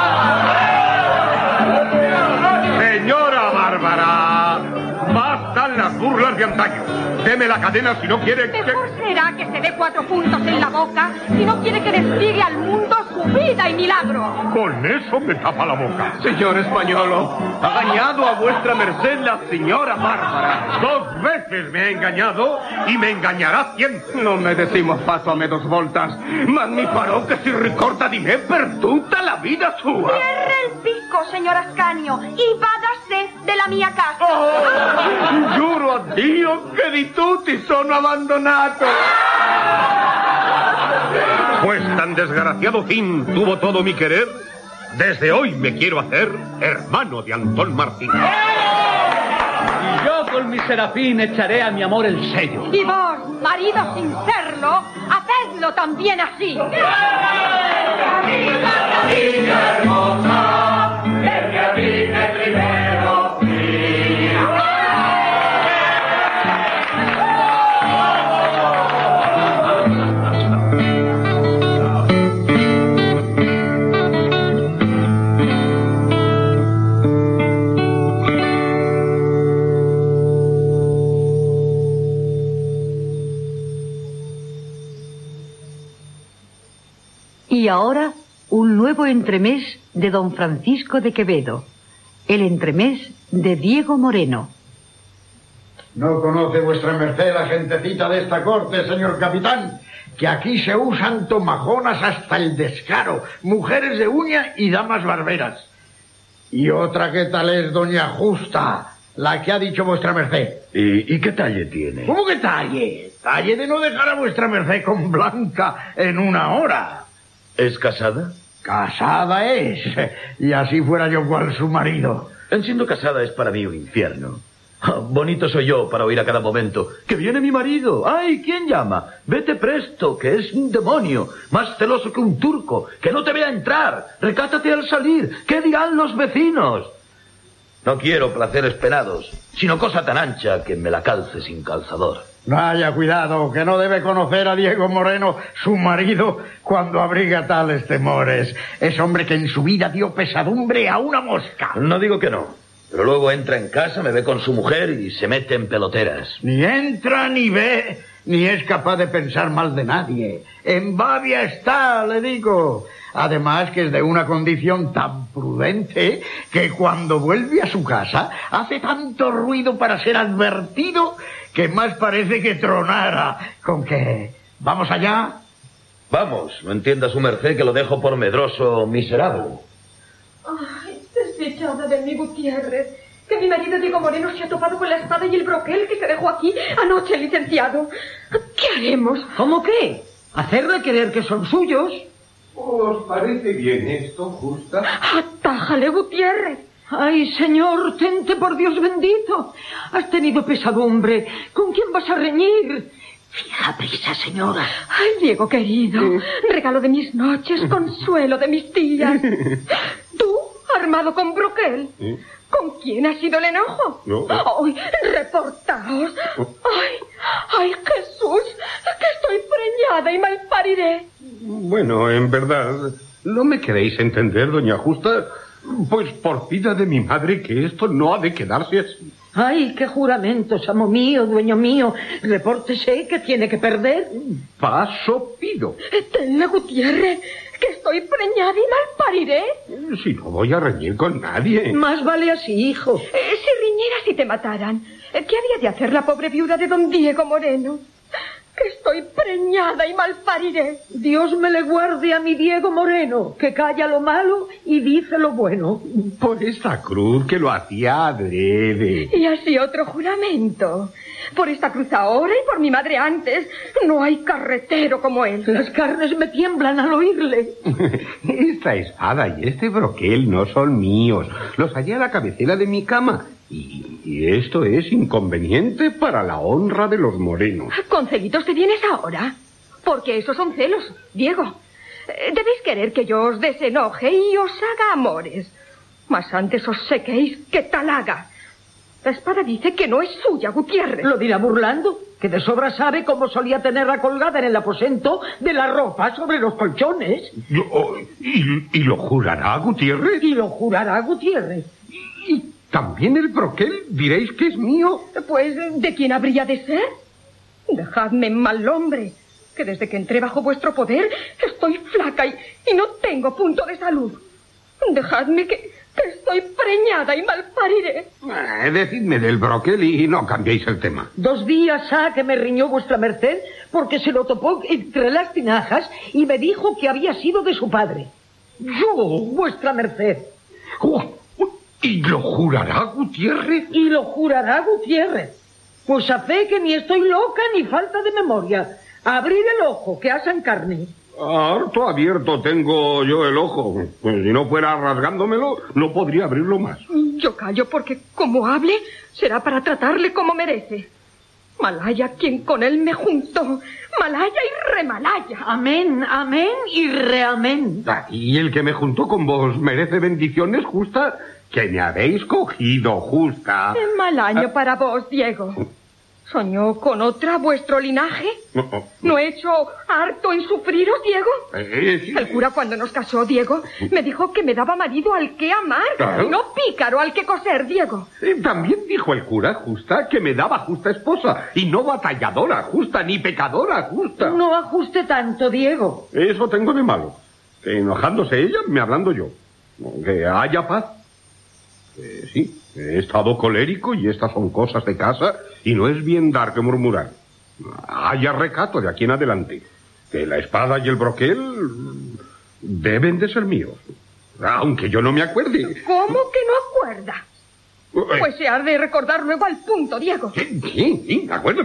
Señora Bárbara, bastan las burlas de antaño. Deme la cadena si no quiere que... Mejor será que se dé 4 puntos en la boca si no quiere que despliegue al mundo su vida y milagro. Con eso me tapa la boca. Señor españolo, ha engañado a vuestra merced la señora Bárbara. 2 veces me ha engañado y me engañará 100. Non me decimos paso a me 2 voltas, mas mi farò que si ricorda di me per tutta la vida sua. Cierre el pico, señor Ascanio, y vádase de la mia casa. Oh, giuro a Dio che di tutti sono abbandonato. Pues tan desgraciado fin tuvo todo mi querer. Desde hoy me quiero hacer hermano de Antón Martín. Y yo con mi Serafín echaré a mi amor el sello. Y vos, marido sin serlo, hacedlo también así. Catalina hermosa, desde abril que primero fui. Y ahora, un nuevo entremés de don Francisco de Quevedo, el entremés de Diego Moreno. ¿No conoce vuestra merced la gentecita de esta corte, señor capitán? Que aquí se usan tomajonas hasta el descaro, mujeres de uña y damas barberas. Y otra que tal es doña Justa, la que ha dicho vuestra merced. ¿Y qué talle tiene? ¿Cómo que talle? Talle de no dejar a vuestra merced con Blanca en una hora. ¿Es casada? Casada es, y así fuera yo cual su marido. En siendo casada es para mí un infierno. Bonito soy yo para oír a cada momento: ¡que viene mi marido! ¡Ay! ¿Quién llama? Vete presto, que es un demonio, más celoso que un turco, que no te vea entrar, recátate al salir, ¿qué dirán los vecinos? No quiero placeres penados, sino cosa tan ancha que me la calce sin calzador. Vaya cuidado, que no debe conocer a Diego Moreno, su marido, cuando abriga tales temores. Es hombre que en su vida dio pesadumbre a una mosca. No digo que no, pero luego entra en casa, me ve con su mujer y se mete en peloteras. Ni entra ni ve, ni es capaz de pensar mal de nadie. En babia está, le digo. Además que es de una condición tan prudente que cuando vuelve a su casa hace tanto ruido para ser advertido que más parece que tronara. ¿Con qué? ¿Vamos allá? Vamos, no entienda su merced que lo dejo por medroso miserable. Ay, desdichada de mi Gutiérrez, que mi marido Diego Moreno se ha topado con la espada y el broquel que se dejó aquí anoche, licenciado. ¿Qué haremos? ¿Cómo qué? ¿Hacerle creer que son suyos? ¿Os parece bien esto, Justa? ¡Atájale, Gutiérrez! Ay, señor, tente por Dios bendito. Has tenido pesadumbre. ¿Con quién vas a reñir? Fija prisa, señora. Ay, Diego querido, regalo de mis noches, consuelo de mis días. ¿Tú, armado con broquel? ¿Con quién ha sido el enojo? No. ¡Ay, reportaos! ¡Ay, Jesús! Que estoy preñada y malpariré. Bueno, en verdad, ¿no me queréis entender, doña Justa? Pues por vida de mi madre que esto no ha de quedarse así. Ay, qué juramentos, amo mío, dueño mío. Repórtese que tiene que perder. Paso pido. Tenle, Gutiérrez, que estoy preñada y malpariré. Si no voy a reñir con nadie. Más vale así, hijo. Si riñeras y te mataran, ¿qué había de hacer la pobre viuda de don Diego Moreno? Que estoy preñada y malpariré. Dios me le guarde a mi Diego Moreno, que calla lo malo y dice lo bueno. Por esa cruz que lo hacía adrede. Y así otro juramento. Por esta cruz ahora y por mi madre antes, no hay carretero como él. Las carnes me tiemblan al oírle. Esta espada y este broquel no son míos. Los hallé a la cabecera de mi cama. Y esto es inconveniente para la honra de los morenos. ¿Con celitos te vienes ahora? Porque esos son celos, Diego. Debéis querer que yo os desenoje y os haga amores. Mas antes os sequéis que tal haga. La espada dice que no es suya, Gutiérrez. Lo dirá burlando, que de sobra sabe cómo solía tenerla colgada en el aposento de la ropa sobre los colchones. ¿Y lo jurará Gutiérrez? Y lo jurará Gutiérrez. ¿Y también el broquel diréis que es mío? Pues, ¿de quién habría de ser? Dejadme, mal hombre, que desde que entré bajo vuestro poder estoy flaca y no tengo punto de salud. Dejadme que estoy preñada y malpariré. Decidme del broquel y no cambiéis el tema. 2 días ha que me riñó vuestra merced porque se lo topó entre las tinajas y me dijo que había sido de su padre. Yo, vuestra merced. ¿Y lo jurará Gutiérrez? Y lo jurará Gutiérrez. Pues a fe que ni estoy loca ni falta de memoria. Abrir el ojo, que asan carne. Harto abierto tengo yo el ojo. Pues si no fuera rasgándomelo, no podría abrirlo más. Yo callo porque como hable, será para tratarle como merece. Malaya quien con él me juntó. Malaya y remalaya. Amén, amén y reamén. Y el que me juntó con vos merece bendiciones justas que me habéis cogido, justa. Mal año para vos, Diego. ¿Soñó con otra vuestro linaje? ¿No he hecho harto en sufriros, Diego? Sí. El cura cuando nos casó, Diego, me dijo que me daba marido al que amar, Claro. no pícaro al que coser, Diego. También dijo el cura, justa, que me daba justa esposa, y no batalladora, justa, ni pecadora, justa. No ajuste tanto, Diego. Eso tengo de malo, que enojándose ella, me hablando yo. Que haya paz. Sí, he estado colérico y estas son cosas de casa y no es bien dar que murmurar. Haya recato de aquí en adelante, que la espada y el broquel deben de ser míos, aunque yo no me acuerde. ¿Cómo que no acuerda? Pues se ha de recordar luego al punto, Diego. Sí, me acuerdo.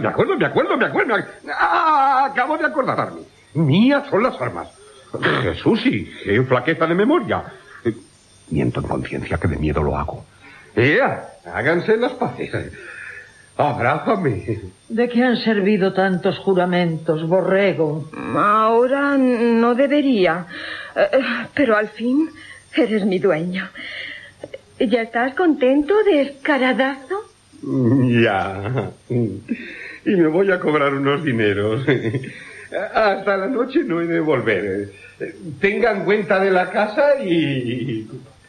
Acabo de acordarme. Mías son las armas. Jesús, sí, qué flaqueza de memoria. Miento en conciencia que de miedo lo hago. Háganse las paces. Abrázame. ¿De qué han servido tantos juramentos, borrego? Ahora no debería, pero al fin eres mi dueño. ¿Ya estás contento, descaradazo? Ya. Y me voy a cobrar unos dineros. Hasta la noche no he de volver. Tengan cuenta de la casa y...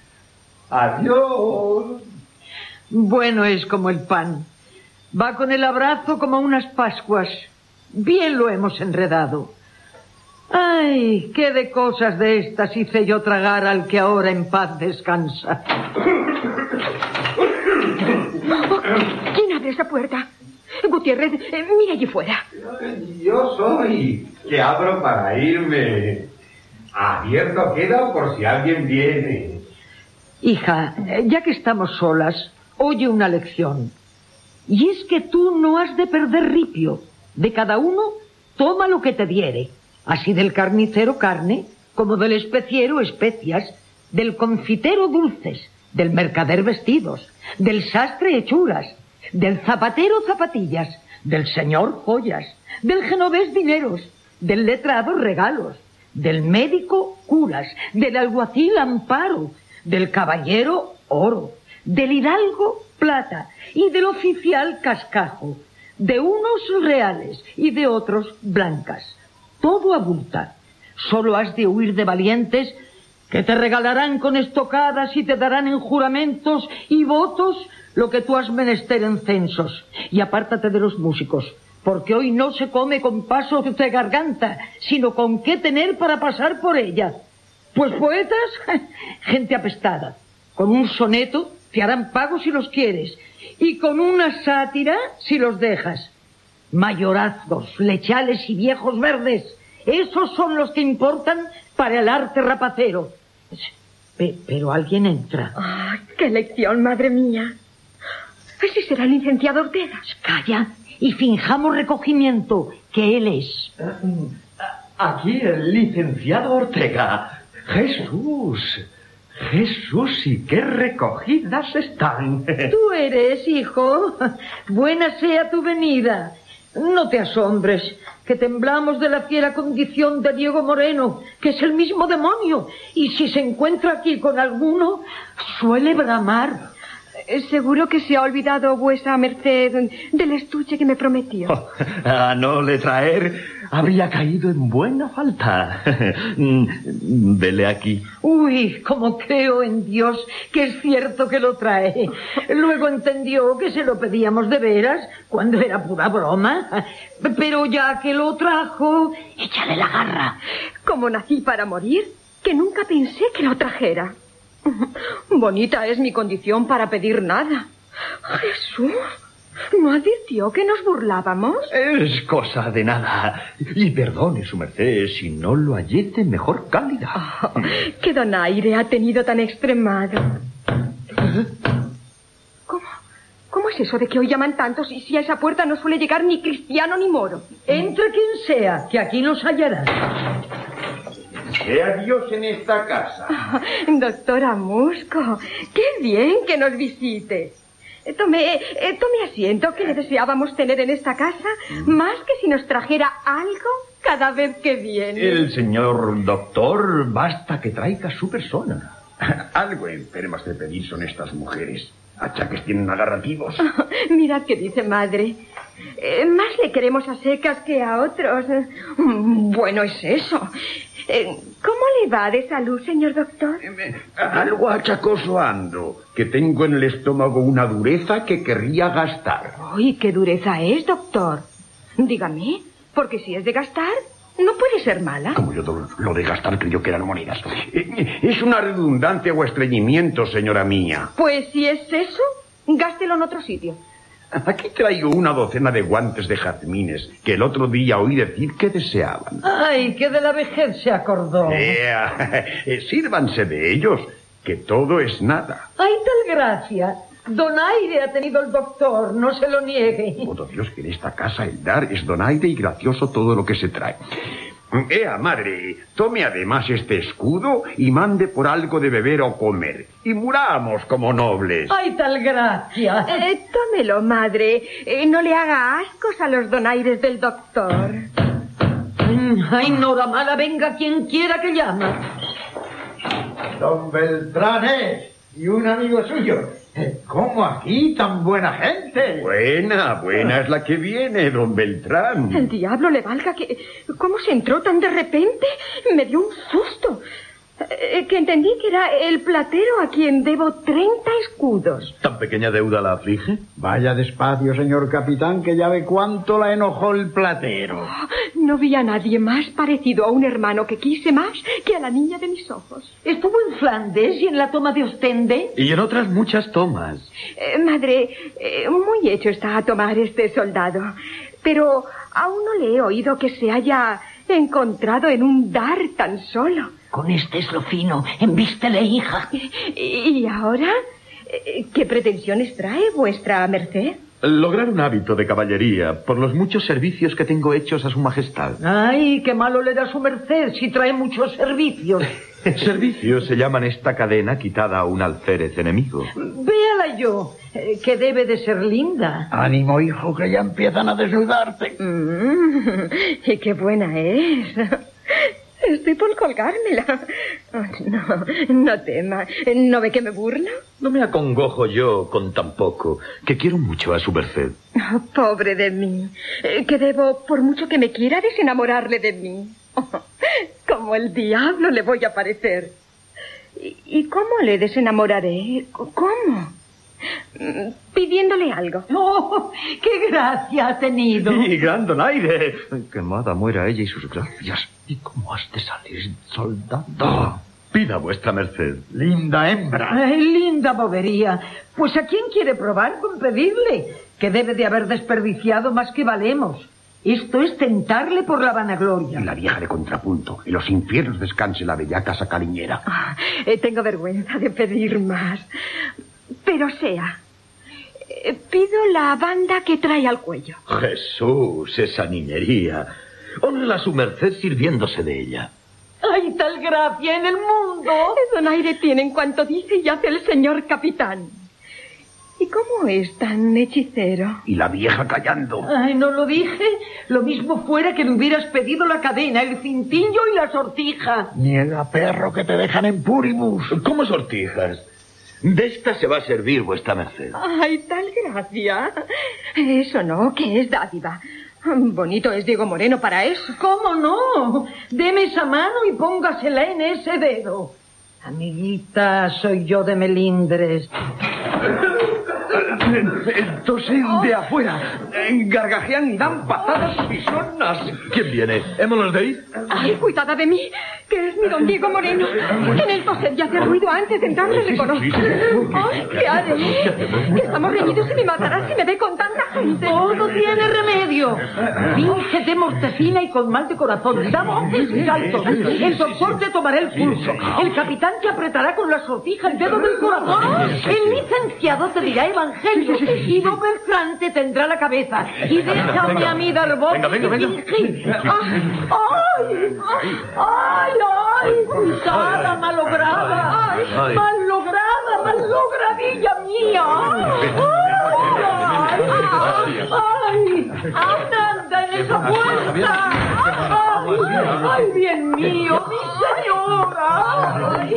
Adiós. Bueno es como el pan. Va con el abrazo como unas pascuas. Bien lo hemos enredado. Ay, qué de cosas de estas hice yo tragar al que ahora en paz descansa. ¿Quién abre esa puerta? Gutiérrez, mira allí fuera. Yo soy, que abro para irme. Abierto queda por si alguien viene. Hija, ya que estamos solas, oye una lección. Y es que tú no has de perder ripio. De cada uno, toma lo que te diere. Así del carnicero carne, como del especiero especias, del confitero dulces, del mercader vestidos, del sastre hechuras, del zapatero zapatillas, del señor joyas, del genovés dineros, del letrado regalos, del médico curas, del alguacil amparo, del caballero oro, del hidalgo plata y del oficial cascajo, de unos reales y de otros blancas. Todo abulta. Solo has de huir de valientes que te regalarán con estocadas y te darán en juramentos y votos lo que tú has menester en censos. Y apártate de los músicos, porque hoy no se come con pasos de garganta, sino con qué tener para pasar por ella. Pues poetas, gente apestada. Con un soneto te harán pago si los quieres, y con una sátira si los dejas. Mayorazgos, lechales y viejos verdes, esos son los que importan para el arte rapacero. Pero alguien entra. ¡Ay, qué lección, madre mía! Ese será el licenciado Ortega. Calla y finjamos recogimiento, que él es. Aquí el licenciado Ortega. Jesús, y qué recogidas están. Tú eres, hijo. Buena sea tu venida. No te asombres, que temblamos de la fiera condición de Diego Moreno, que es el mismo demonio, y si se encuentra aquí con alguno, suele bramar. Seguro que se ha olvidado vuesa merced del estuche que me prometió. A no le traer, habría caído en buena falta. Vele aquí. Uy, como creo en Dios que es cierto que lo trae. Luego entendió que se lo pedíamos de veras cuando era pura broma. Pero ya que lo trajo, échale la garra. Como nací para morir, que nunca pensé que lo trajera. Bonita es mi condición para pedir nada. Jesús, ¿no advirtió que nos burlábamos? Es cosa de nada. Y perdone su merced si no lo hallé de mejor calidad. Oh, ¿qué donaire ha tenido tan extremado? ¿Cómo es eso de que hoy llaman tantos y si a esa puerta no suele llegar ni cristiano ni moro? Entre quien sea, que aquí nos hallarás. Sea Dios en esta casa. Doctora Musco, qué bien que nos visite. Tome asiento, que le deseábamos tener en esta casa, más que si nos trajera algo cada vez que viene. El señor doctor basta que traiga su persona. Algo enfermas de pedir son estas mujeres. Achaques tienen agarrativos. Mirad qué dice madre. Más le queremos a secas que a otros. Bueno, es eso. ¿Cómo le va de salud, señor doctor? Algo achacoso ando, que tengo en el estómago una dureza que querría gastar. Uy, ¿qué dureza es, doctor? Dígame, porque si es de gastar, no puede ser mala. Como yo lo de gastar creyó que eran monedas. Es una redundancia o estreñimiento, señora mía. Pues si es eso, gástelo en otro sitio. Aquí traigo una docena de guantes de jazmines que el otro día oí decir que deseaban. Ay, que de la vejez se acordó. Sírvanse de ellos, que todo es nada. Ay, tal gracia. Donaire ha tenido el doctor, no se lo niegue. Por Dios, que en esta casa el dar es donaire y gracioso todo lo que se trae. Madre, tome además este escudo y mande por algo de beber o comer. Y muramos como nobles. ¡Ay, tal gracia! Tómelo, madre. No le haga ascos a los donaires del doctor. ¡Ay, Nora mala, venga quien quiera que llama! Don Beltrán es, y un amigo suyo. ¿Cómo aquí tan buena gente? Buena es la que viene, don Beltrán. El diablo le valga que... ¿Cómo se entró tan de repente? Me dio un susto. Que entendí que era el platero a quien debo 30 escudos. ¿Tan pequeña deuda la aflige? Vaya despacio, señor capitán, que ya ve cuánto la enojó el platero. No vi a nadie más parecido a un hermano que quise más que a la niña de mis ojos. ¿Estuvo en Flandes y en la toma de Ostende? Y en otras muchas tomas. Madre, muy hecho está a tomar este soldado. Pero aún no le he oído que se haya encontrado en un dar tan solo. Con este es lo fino. Envístele, hija. ¿Y ahora? ¿Qué pretensiones trae vuestra merced? Lograr un hábito de caballería por los muchos servicios que tengo hechos a su majestad. Ay, qué malo le da su merced si trae muchos servicios. Servicios se llaman esta cadena quitada a un alférez enemigo. Véala yo, que debe de ser linda. Ánimo, hijo, que ya empiezan a desnudarte. Y qué buena es. Estoy por colgármela. No tema. ¿No ve que me burlo? No me acongojo yo con tan poco, que quiero mucho a su merced. Oh, pobre de mí, que debo, por mucho que me quiera, desenamorarle de mí. Como el diablo le voy a parecer. ¿Y cómo le desenamoraré? ¿Cómo? Pidiéndole algo. ¡Oh, qué gracia ha tenido! ¡Y gran donaire! Quemada muera ella y sus gracias. ¿Y cómo has de salir, soldado? Pida vuestra merced. Linda hembra. Ay, linda bobería. Pues ¿a quién quiere probar con pedirle? Que debe de haber desperdiciado más que valemos. Esto es tentarle por la vanagloria. Y la vieja de contrapunto. En los infiernos descanse la bellaca sacaliñera. Tengo vergüenza de pedir más. Pero sea. Pido la banda que trae al cuello. Jesús, esa niñería. Honrela a su merced sirviéndose de ella. ¡Ay, tal gracia en el mundo! Donaire tiene en cuanto dice y hace el señor capitán. ¿Y cómo es tan hechicero? Y la vieja callando. Ay, no lo dije. Lo mismo fuera que le hubieras pedido la cadena, el cintillo y la sortija. Niega, perro, que te dejan en Purimus. ¿Cómo sortijas? De esta se va a servir vuestra merced. Ay, tal gracia. Eso no, que es dádiva. Bonito es Diego Moreno para eso. ¿Cómo no? Deme esa mano y póngasela en ese dedo. Amiguita, soy yo de Melindres. Entonces, de afuera, gargajean y dan patadas pisonas. ¿Quién viene? ¿Hémonos de ir? Ay, cuidada de mí, que es mi don Diego Moreno. En el toser ya hace ruido antes de entrar, le reconozco. Ay, ¿qué haré? Que estamos reñidos y me matará si me ve con tanta gente. Todo tiene remedio. Finge de mortecina y con mal de corazón. Da voces y saltos. El doctor te tomará el pulso. El capitán te apretará con la sortija el dedo del corazón. El licenciado te dirá evangelio. Y don Bertrand te tendrá la cabeza. Y déjame a mí dar voces y fingir. ¡Ay! ¡Ay! ¡Ay! ¡Cuidada, malograda! ¡Ay! ¡Malograda, malogradilla mía! ¡Ay! ¡Ay! ¡Anda en esa puerta! ¡Ay! ¡Ay, bien mío, mi señora! ¡Ay!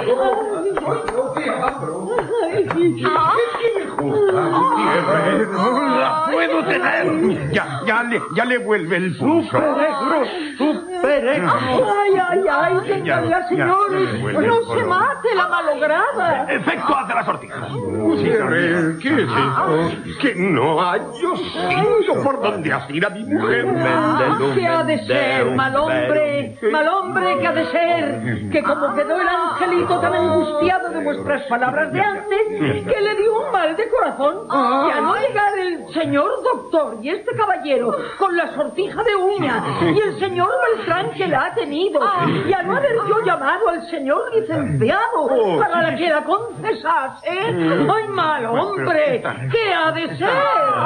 ¡La puedo tener! Ya le vuelve el pulso. ¡Superegro! ¡Ay, tenganla, señores! ¡No se mate la malograda! ¡Efecto hace la sortija! ¿Qué es esto? Que no hallo sitio por donde asir a mi mujer. ¿Qué ha de ser, mal hombre? Mal hombre, ¿qué ha de ser? Que como quedó el angelito tan angustiado de vuestras palabras de antes, que le dio un mal de corazón. Y a no llegar el señor doctor y este caballero con la sortija de uña y el señor Beltrán que la ha tenido, y a no haber yo llamado al señor licenciado para que la confesase. ¡Ay, mal hombre! ¿Qué ha de ser?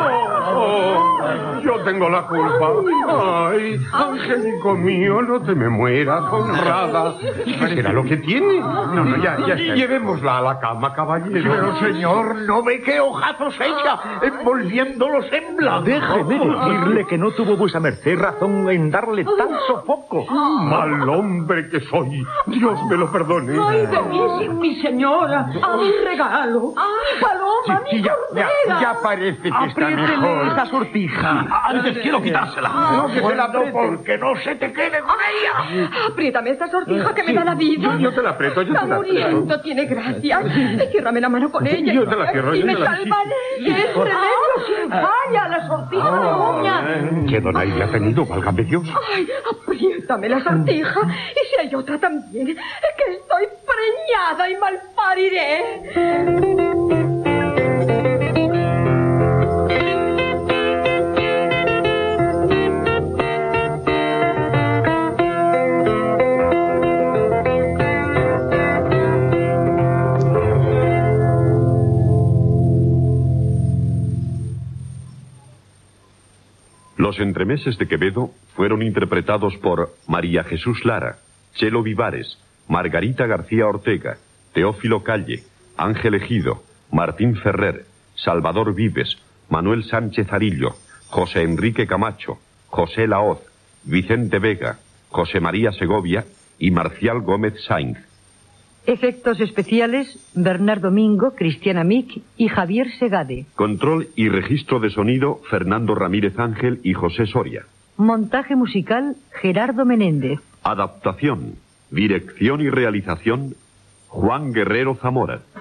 Yo tengo la culpa. Ay, angelico mío, no te me mueras, honrada. ¿Qué será lo que tiene? No, ya está. Llevémosla a la cama, caballero. Pero, señor, ¿no ve qué hojazos echa envolviéndolos en blanco? Déjeme decirle que no tuvo vuesa merced razón en darle tan sofoco. Mal hombre que soy. Dios me lo perdone. ¡Ay, de mí sin mi señora! ¡A mi regalo! ¡Mi paloma, mi cordera! Ya parece que está mejor. esa sortija. Antes quiero quitársela. No, que se la doy porque no se te quede con ella. Apriétame esta sortija que me da la vida. Yo te la aprieto, Está muriendo, tiene gracia. Ciérrame la mano con ella. Yo te la cierro, y yo me te la salvaré. ¡Es remedio sin falla, la sortija de uña! ¿Qué donaire ha tenido, válgame Dios? Ay, apriétame la sortija. Y si hay otra también, que estoy preñada y malpariré. Los entremeses de Quevedo fueron interpretados por María Jesús Lara, Chelo Vivares, Margarita García Ortega, Teófilo Calle, Ángel Ejido, Martín Ferrer, Salvador Vives, Manuel Sánchez Arillo, José Enrique Camacho, José Laoz, Vicente Vega, José María Segovia y Marcial Gómez Sainz. Efectos especiales, Bernard Domingo, Cristiana Mic y Javier Segade. Control y registro de sonido, Fernando Ramírez Ángel y José Soria. Montaje musical, Gerardo Menéndez. Adaptación, dirección y realización, Juan Guerrero Zamora.